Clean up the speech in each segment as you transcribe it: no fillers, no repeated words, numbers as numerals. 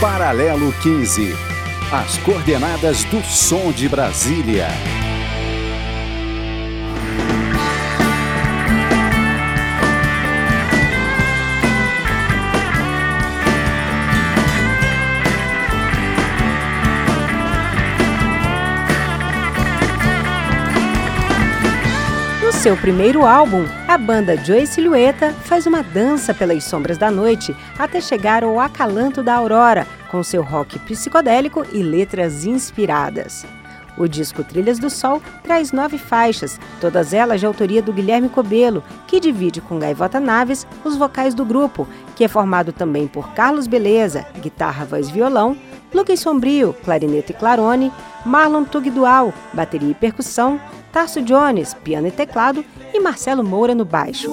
Paralelo 15. As coordenadas do som de Brasília. Seu primeiro álbum, a banda Joy Silhueta faz uma dança pelas sombras da noite até chegar ao acalanto da aurora, com seu rock psicodélico e letras inspiradas. O disco Trilhas do Sol traz 9 faixas, todas elas de autoria do Guilherme Cobelo, que divide com Gaivota Naves os vocais do grupo, que é formado também por Carlos Beleza, guitarra, voz e violão, Lucas Sombrio, clarinete e clarone, Marlon Tugdual, bateria e percussão, Tarso Jones, piano e teclado, e Marcelo Moura no baixo.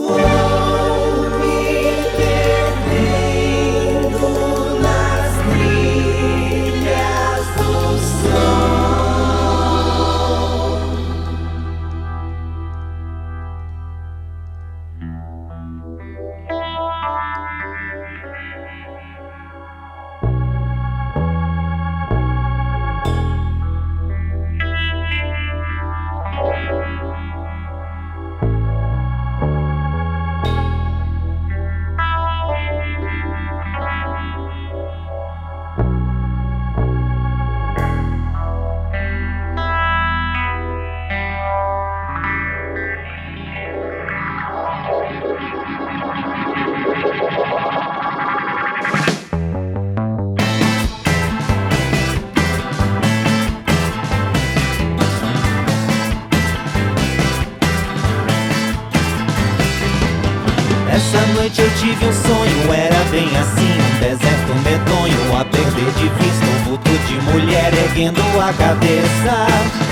Essa noite eu tive um sonho, era bem assim, um deserto medonho, a perder de vista um vulto de mulher erguendo a cabeça.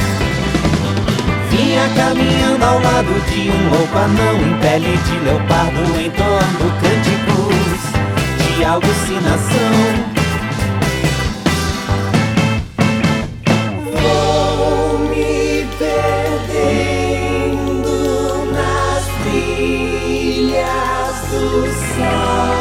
Vinha caminhando ao lado de um louco anão em pele de leopardo, entoando cânticos de alucinação. Vou me perdendo nas trilhas do sol.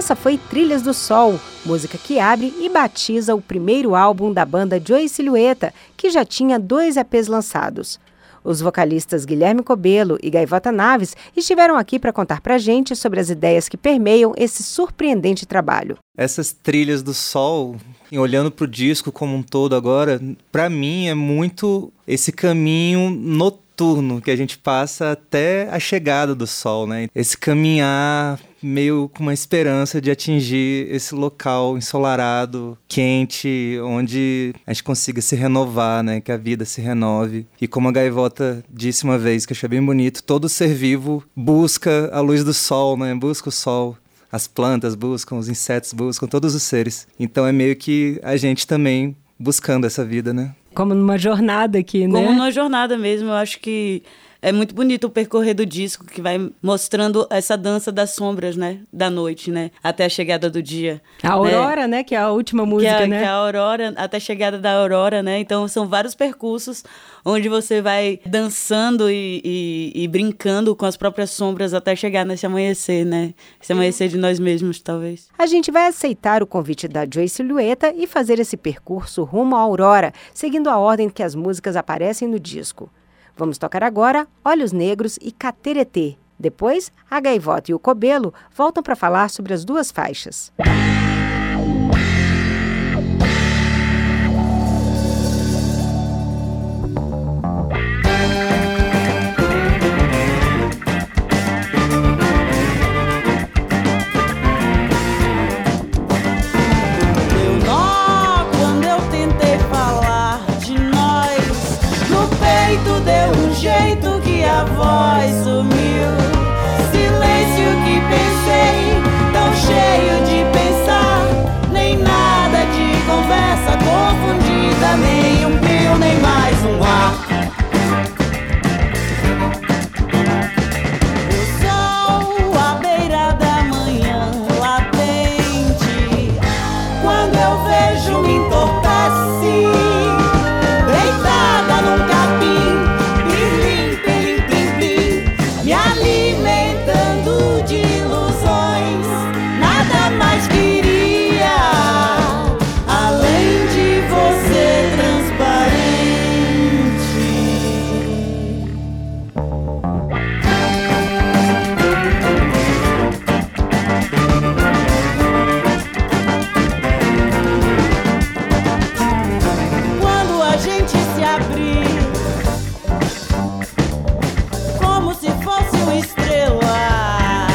Essa foi Trilhas do Sol, música que abre e batiza o primeiro álbum da banda Joey Silhueta, que já tinha 2 EPs lançados. Os vocalistas Guilherme Cobelo e Gaivota Naves estiveram aqui para contar pra gente sobre as ideias que permeiam esse surpreendente trabalho. Essas Trilhas do Sol, olhando pro disco como um todo agora, pra mim é muito esse caminho noturno que a gente passa até a chegada do sol, né? Esse caminhar meio com uma esperança de atingir esse local ensolarado, quente, onde a gente consiga se renovar, né? Que a vida se renove. E como a Gaivota disse uma vez, que eu achei bem bonito, todo ser vivo busca a luz do sol, né? Busca o sol. As plantas buscam, os insetos buscam, todos os seres. Então é meio que a gente também buscando essa vida, né? Como numa jornada aqui, né? Como numa jornada mesmo, eu acho que é muito bonito o percorrer do disco, que vai mostrando essa dança das sombras, né? Da noite, né? Até a chegada do dia. A Aurora, né? Que é a última música, né? Que é a Aurora, até a chegada da Aurora, né? Então, são vários percursos onde você vai dançando e brincando com as próprias sombras até chegar nesse amanhecer, né? Esse amanhecer de nós mesmos, talvez. A gente vai aceitar o convite da Joey Silhueta e fazer esse percurso rumo à Aurora, seguindo a ordem que as músicas aparecem no disco. Vamos tocar agora Olhos Negros e Cateretê. Depois, a Gaivota e o Cobelo voltam para falar sobre as 2 faixas. Jeito que a voz sumiu, silêncio que pensei, tão cheio de pensar, nem nada de conversa confundida, nem um pio, nem mais um ar. O sol à beira da manhã latente, quando eu vejo me entorpece, deitada num capim, me alimentando de ilusões, nada mais queria, além de você transparente. Quando a gente se abrir, como se fosse uma estrela,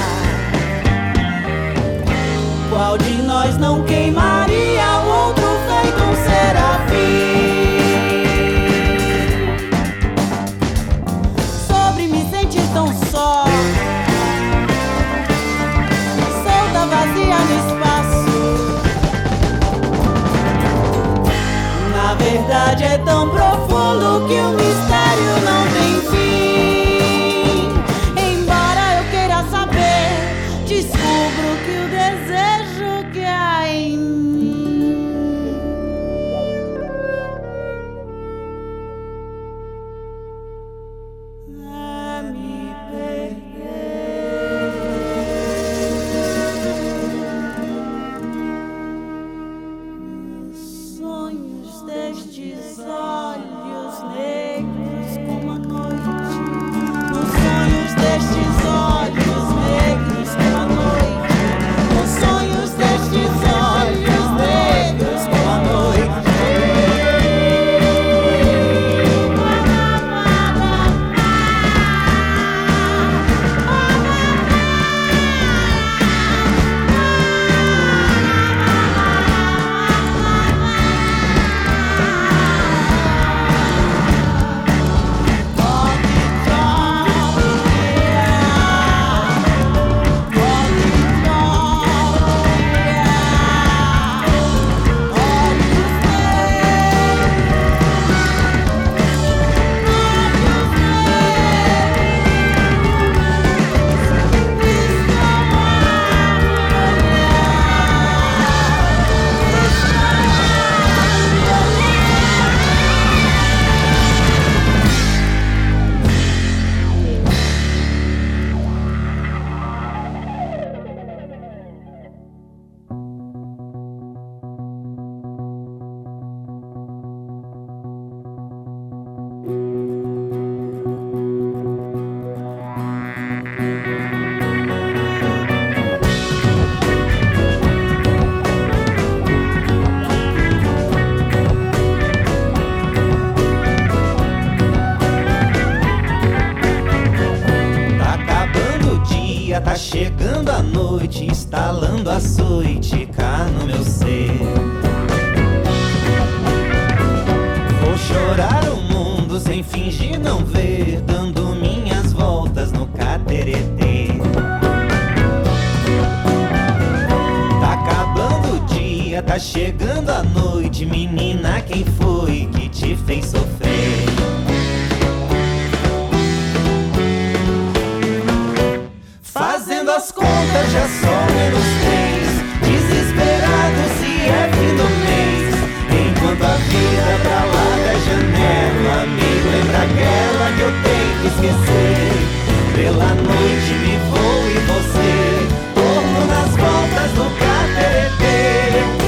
qual de nós não queimaria o outro feito um serafim? Sobre me sentir tão só, solta, vazia no espaço. Na verdade é tão profundo que o mistério não tem fim. Embora eu queira saber, descubro que o desejo que há em mim é me perder. Nos sonhos destes olhos negros como a dia, tá chegando a noite, instalando açoite cá no meu ser. Vou chorar o mundo sem fingir não ver, dando minhas voltas no cateretê. Tá acabando o dia, tá chegando a noite, menina, quem foi que te fez sofrer? Fazendo as contas, já só -3. Desesperado se é fim do mês. Enquanto a vida pra lá da janela, amigo, lembra aquela que eu tenho que esquecer. Pela noite me vou e você, torno nas voltas do cateretê.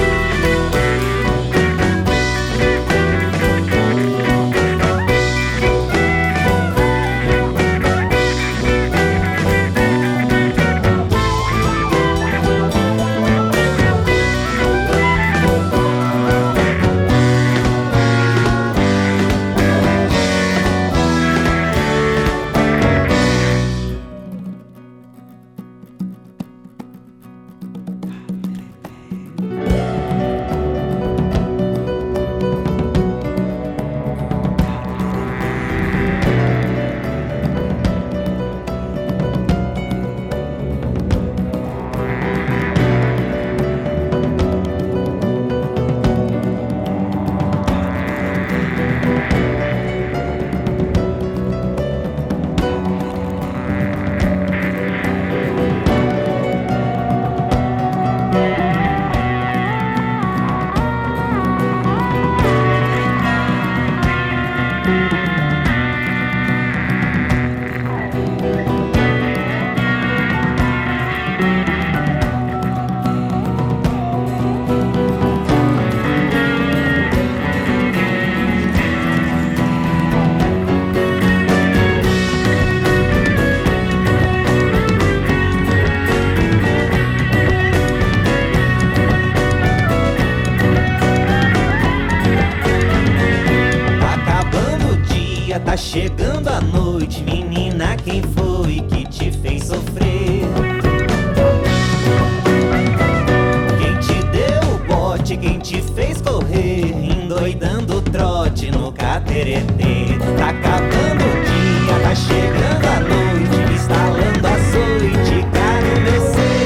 Tá chegando a noite, menina, quem foi que te fez sofrer? Quem te deu o bote, quem te fez correr, endoidando o trote no cateretê. Tá acabando o dia, tá chegando a noite, instalando açoite cá no meu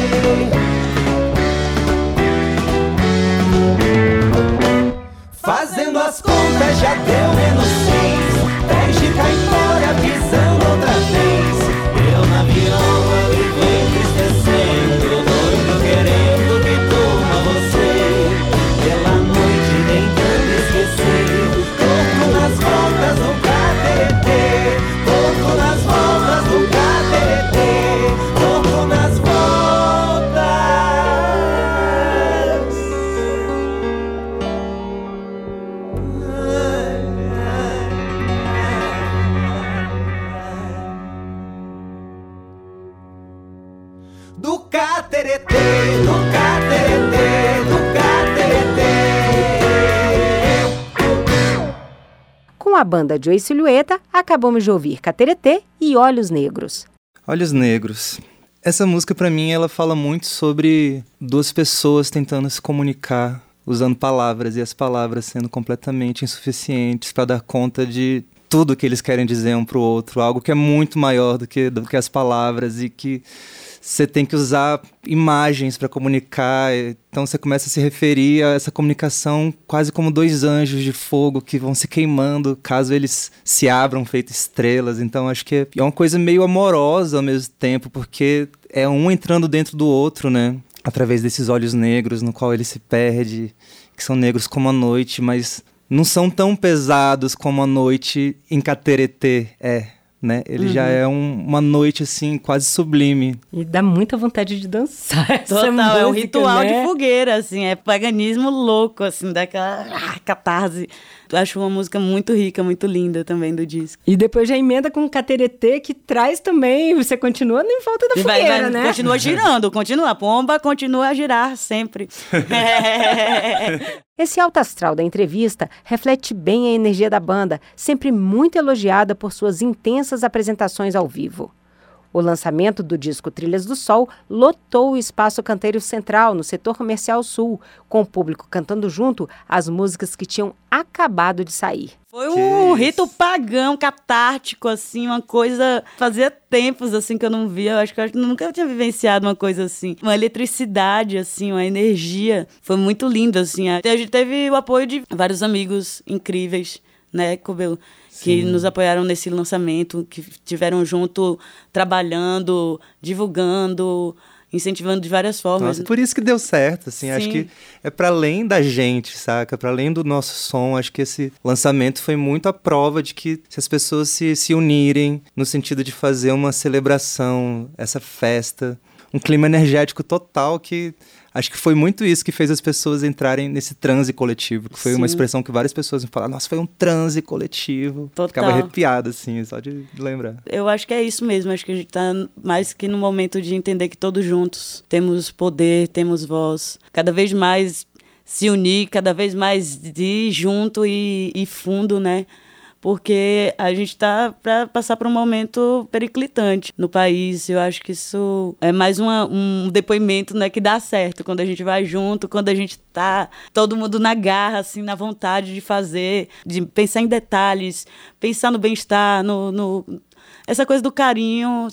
ser. Fazendo as contas, já deu -6. Pede cá embora, pisando outra vez. Eu na viola e vou entristecendo, doido querendo que durma você. Pela noite tentando esquecer, torto nas voltas do cateretê. Torto nas voltas do cateretê. Torto nas voltas. Do cateretê, do cateretê, do cateretê. Com a banda Joey Silhueta, acabamos de ouvir Cateretê e Olhos Negros. Olhos Negros. Essa música, pra mim, ela fala muito sobre duas pessoas tentando se comunicar, usando palavras, e as palavras sendo completamente insuficientes para dar conta de tudo que eles querem dizer um pro outro, algo que é muito maior do que as palavras, e que você tem que usar imagens para comunicar. Então você começa a se referir a essa comunicação quase como dois anjos de fogo que vão se queimando caso eles se abram feito estrelas. Então acho que é uma coisa meio amorosa ao mesmo tempo, porque é um entrando dentro do outro, né? Através desses olhos negros no qual ele se perde, que são negros como a noite, mas não são tão pesados como a noite em Cateretê é. Né? Ele já é uma noite, assim, quase sublime. E dá muita vontade de dançar essa Total, música, é um ritual, né? de fogueira, assim, é paganismo louco, assim, daquela catarse. Acho uma música muito rica, muito linda também do disco. E depois já emenda com o Cateretê, que traz também, você continua em volta da fogueira, né? Continua girando, continua, a pomba continua a girar sempre. Esse alto astral da entrevista reflete bem a energia da banda, sempre muito elogiada por suas intensas apresentações ao vivo. O lançamento do disco Trilhas do Sol lotou o Espaço Canteiro Central, no setor comercial sul, com o público cantando junto as músicas que tinham acabado de sair. Foi um rito pagão, catártico, assim, uma coisa... Fazia tempos, assim, que eu não via. Eu acho que eu nunca tinha vivenciado uma coisa assim. Uma eletricidade, assim, uma energia. Foi muito lindo, assim. A gente teve o apoio de vários amigos incríveis, né, Cobelo? Que nos apoiaram nesse lançamento, que estiveram junto, trabalhando, divulgando, incentivando de várias formas. Nossa, por isso que deu certo, assim, acho que é para além da gente, saca? Para além do nosso som, acho que esse lançamento foi muito a prova de que se as pessoas se unirem no sentido de fazer uma celebração, essa festa, um clima energético total que... Acho que foi muito isso que fez as pessoas entrarem nesse transe coletivo, que foi uma expressão que várias pessoas me falaram, nossa, foi um transe coletivo. Total. Ficava arrepiada, assim, só de lembrar. Eu acho que é isso mesmo, acho que a gente tá mais que no momento de entender que todos juntos temos poder, temos voz, cada vez mais se unir, cada vez mais ir junto e fundo, né? Porque a gente está para passar por um momento periclitante no país. Eu acho que isso é mais um depoimento, né, que dá certo, quando a gente vai junto, quando a gente está todo mundo na garra, assim, na vontade de fazer, de pensar em detalhes, pensar no bem-estar, essa coisa do carinho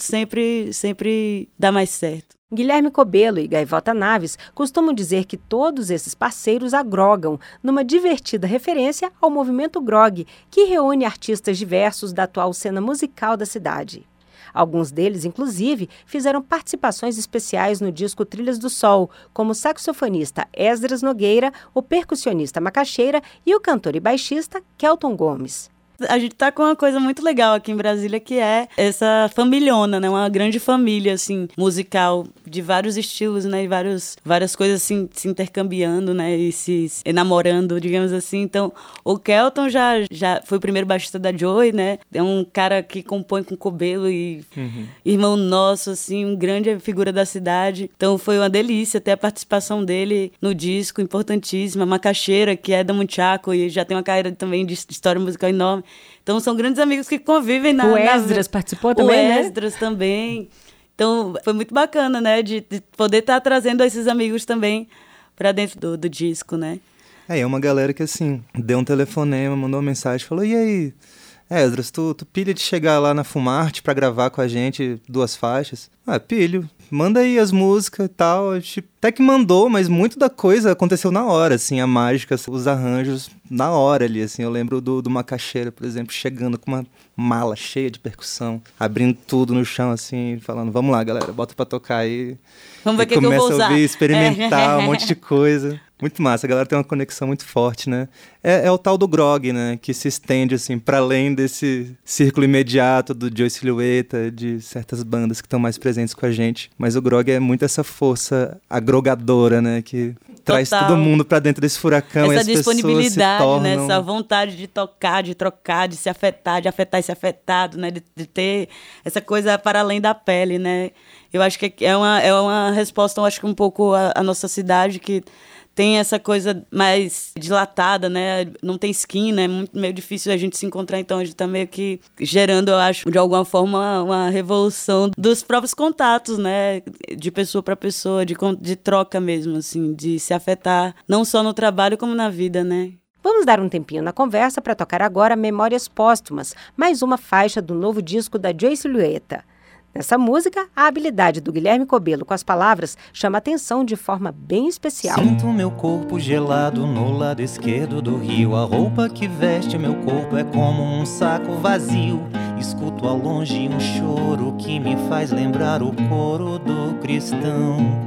sempre dá mais certo. Guilherme Cobelo e Gaivota Naves costumam dizer que todos esses parceiros agrogam, numa divertida referência ao movimento grog, que reúne artistas diversos da atual cena musical da cidade. Alguns deles, inclusive, fizeram participações especiais no disco Trilhas do Sol, como o saxofonista Esdras Nogueira, o percussionista Macaxeira e o cantor e baixista Kelton Gomes. A gente tá com uma coisa muito legal aqui em Brasília, que é essa familhona, né? Uma grande família, assim, musical, de vários estilos, né? E várias coisas, assim, se intercambiando, né? E se enamorando, digamos assim. Então, o Kelton já foi o primeiro baixista da Joey, né? É um cara que compõe com Cobelo e irmão nosso, assim, um grande figura da cidade. Então, foi uma delícia ter a participação dele no disco, importantíssima. Macaxeira, que é da Munchaco e já tem uma carreira também de história musical enorme. Então, são grandes amigos que convivem O Esdras participou também, né? O Esdras também. Então, foi muito bacana, né? De poder estar trazendo esses amigos também para dentro do disco, né? É uma galera que, assim, deu um telefonema, mandou uma mensagem, falou, e aí, Esdras, tu pilha de chegar lá na Fumarte pra gravar com a gente 2 faixas? Ah, pilho. Manda aí as músicas e tal. A gente até que mandou, mas muito da coisa aconteceu na hora, assim, a mágica, os arranjos na hora ali, assim. Eu lembro do Macaxeira, por exemplo, chegando com uma mala cheia de percussão, abrindo tudo no chão, assim, falando, vamos lá, galera, bota pra tocar aí. Vamos ver o que eu vou usar. Começa a ouvir, experimentar um monte de coisa. Muito massa, a galera tem uma conexão muito forte, né? É o tal do grog, né? Que se estende, assim, para além desse círculo imediato do Joey Silhueta, de certas bandas que estão mais presentes com a gente. Mas o grog é muito essa força agrogadora, né? Que traz todo mundo para dentro desse furacão. Essa e as disponibilidade, pessoas se né? tornam... Essa vontade de tocar, de trocar, de se afetar, de afetar esse afetado, né? De ter essa coisa para além da pele, né? Eu acho que é uma resposta, eu acho que um pouco a nossa cidade, que tem essa coisa mais dilatada, né? Não tem esquina, é meio difícil a gente se encontrar, então a gente tá meio que gerando, eu acho, de alguma forma, uma revolução dos próprios contatos, né? De pessoa para pessoa, de troca mesmo, assim, de se afetar, não só no trabalho, como na vida, né? Vamos dar um tempinho na conversa para tocar agora Memórias Póstumas, mais uma faixa do novo disco da Joey Silhueta. Nessa música, a habilidade do Guilherme Cobelo com as palavras chama atenção de forma bem especial. Sinto meu corpo gelado no lado esquerdo do rio. A roupa que veste meu corpo é como um saco vazio. Escuto ao longe um choro que me faz lembrar o coro do cristão.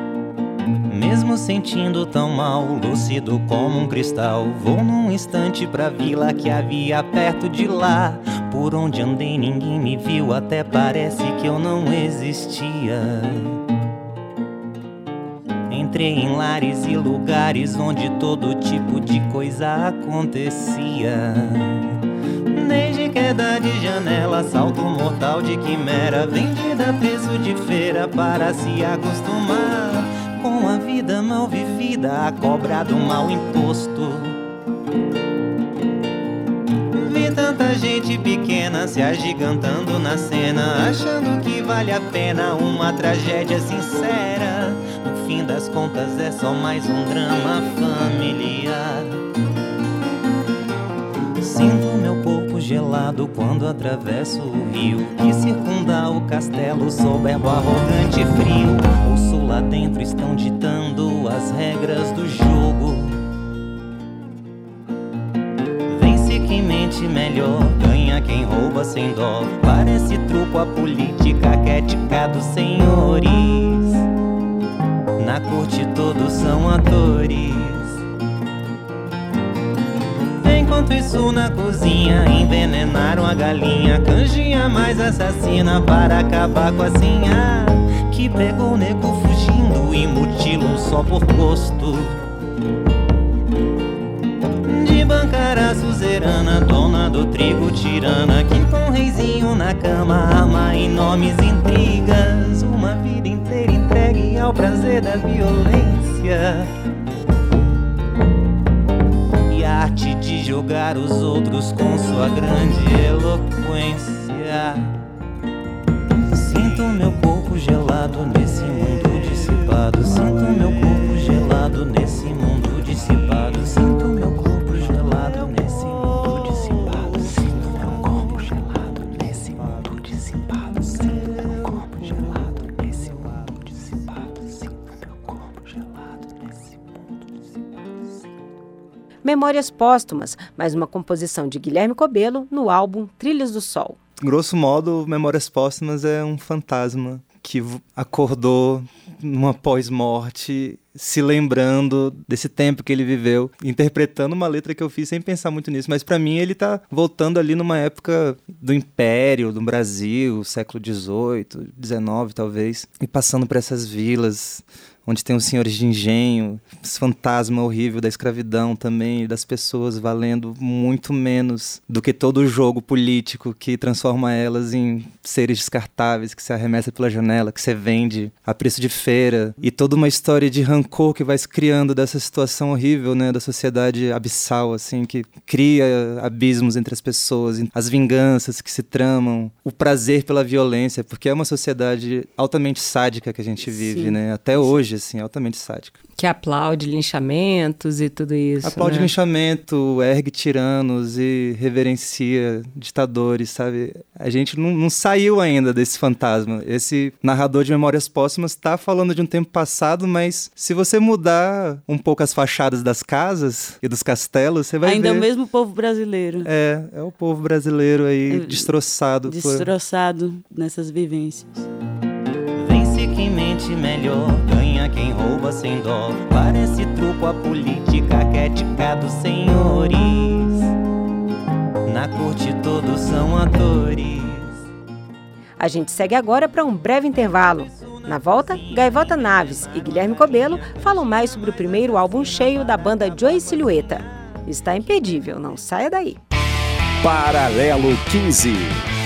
Mesmo sentindo tão mal, lúcido como um cristal, vou num instante pra vila que havia perto de lá. Por onde andei ninguém me viu, até parece que eu não existia. Entrei em lares e lugares onde todo tipo de coisa acontecia. Desde queda de janela, salto mortal de quimera, vendida a preço de feira para se acostumar com a vida mal vivida, a cobra do mal imposto. Vi tanta gente pequena se agigantando na cena, achando que vale a pena uma tragédia sincera. No fim das contas é só mais um drama familiar. Sinto meu corpo gelado quando atravesso o rio que circunda o castelo sob erro arrogante e frio. Ouço lá dentro estão ditando as regras do jogo. Vence quem mente melhor, ganha quem rouba sem dó. Parece truco a política que é ética dos senhores. Na corte todos são atores. Enquanto isso na cozinha envenenaram a galinha, canjinha mais assassina para acabar com a sinha que pegou o nego fugindo e mutilou só por gosto. De bancara suzerana, dona do trigo tirana, que com o reizinho na cama arma enormes intrigas. Uma vida inteira entregue ao prazer da violência e a arte de jogar os outros com sua grande eloquência. Sinto meu corpo gelado nesse mundo dissipado. Sinto meu corpo gelado nesse mundo dissipado. Sinto meu corpo gelado nesse mundo dissipado. Sinto meu corpo gelado nesse mundo dissipado. Sinto meu corpo gelado nesse mundo dissipado. Sinto meu corpo gelado nesse mundo dissipado. Memórias Póstumas, mais uma composição de Guilherme Cobelo no álbum Trilhas do Sol. Grosso modo, Memórias Póstumas é um fantasma que acordou numa pós-morte, se lembrando desse tempo que ele viveu, interpretando uma letra que eu fiz sem pensar muito nisso. Mas pra mim ele tá voltando ali numa época do Império, do Brasil, século XVIII, XIX talvez, e passando por essas vilas onde tem os senhores de engenho, esse fantasma horrível da escravidão também, das pessoas valendo muito menos do que todo o jogo político que transforma elas em seres descartáveis, que se arremessa pela janela, que se vende a preço de feira, e toda uma história de rancor que vai se criando dessa situação horrível, né, da sociedade abissal, assim, que cria abismos entre as pessoas, as vinganças que se tramam, o prazer pela violência, porque é uma sociedade altamente sádica que a gente vive, sim, né, até hoje, assim, altamente sádica. Que aplaude linchamentos e tudo isso. Aplaude, né? Linchamento, ergue tiranos e reverencia ditadores, sabe? A gente não saiu ainda desse fantasma. Esse narrador de Memórias Póstumas está falando de um tempo passado, mas se você mudar um pouco as fachadas das casas e dos castelos, você vai ainda ver... é o mesmo povo brasileiro. É o povo brasileiro aí destroçado. Destroçado nessas vivências. Quem mente melhor, ganha quem rouba sem dó. Parece truco a política que é ética dos senhores. Na corte todos são atores. A gente segue agora para um breve intervalo. Na volta, Gaivota Naves e Guilherme Cobelo falam mais sobre o primeiro álbum cheio da banda Joey Silhueta. Está imperdível, não saia daí. Paralelo 15.